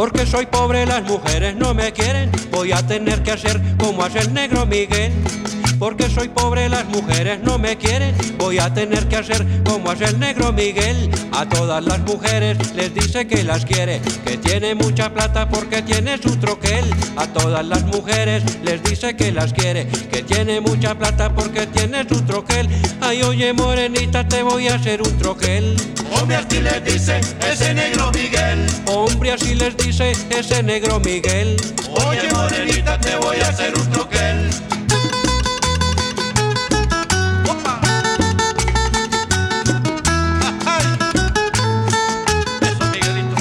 Porque soy pobre, las mujeres no me quieren, voy a tener que hacer como hace el negro Miguel. Porque soy pobre, las mujeres no me quieren, voy a tener que hacer como hace el negro Miguel. A todas las mujeres les dice que las quiere, que tiene mucha plata porque tiene su troquel. A todas las mujeres les dice que las quiere, que tiene mucha plata porque tiene su troquel. Ay, oye morenita, te voy a hacer un troquel. Hombre, así les dice ese negro Miguel. Hombre, así les dice ese negro Miguel. Oye morenita, te voy a hacer un troquel. Eso, Miguelito.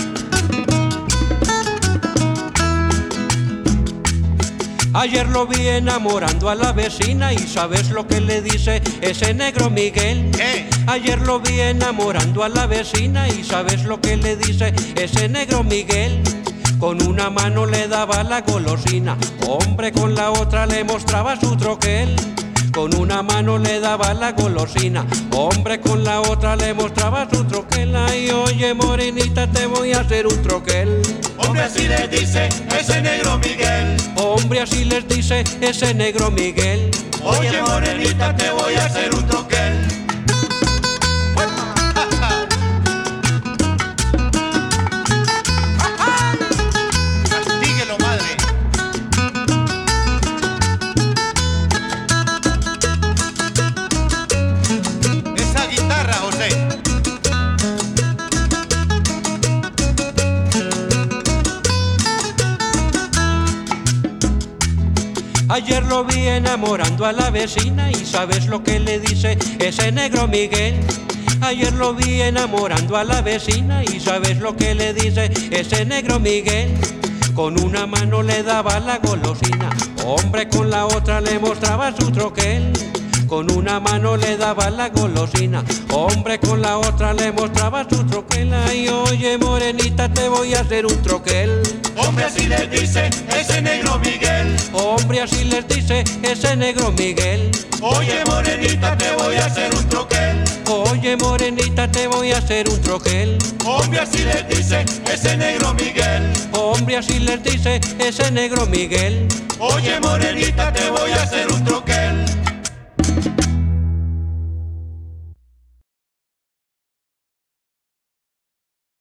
Ayer lo vi enamorando a la vecina y ¿sabes lo que le dice ese negro Miguel? ¿Qué? Ayer lo vi enamorando a la vecina y ¿sabes lo que le dice ese negro Miguel? Con una mano le daba la golosina, hombre, con la otra le mostraba su troquel. Con una mano le daba la golosina, hombre, con la otra le mostraba su troquel. Ay, oye morenita, te voy a hacer un troquel. Hombre, así les dice ese negro Miguel. Hombre, así les dice ese negro Miguel. Oye morenita, te voy a hacer un troquel. Castíguelo, madre. Esa guitarra, José. Ayer lo vi enamorando a la vecina y ¿sabes lo que le dice ese negro Miguel? Ayer lo vi enamorando a la vecina y ¿sabes lo que le dice ese negro Miguel? Con una mano le daba la golosina, hombre, con la otra le mostraba su troquel. Con una mano le daba la golosina, hombre, con la otra le mostraba su troquel. Ay, oye morenita, te voy a hacer un troquel. Hombre, así les dice ese negro Miguel. Hombre, así les dice ese negro Miguel. Oye morenita, te voy a hacer un troquel. Oye morenita, te voy a hacer un troquel. Hombre, así les dice ese negro Miguel. Hombre, así les dice ese negro Miguel. Oye morenita, te voy a hacer un troquel.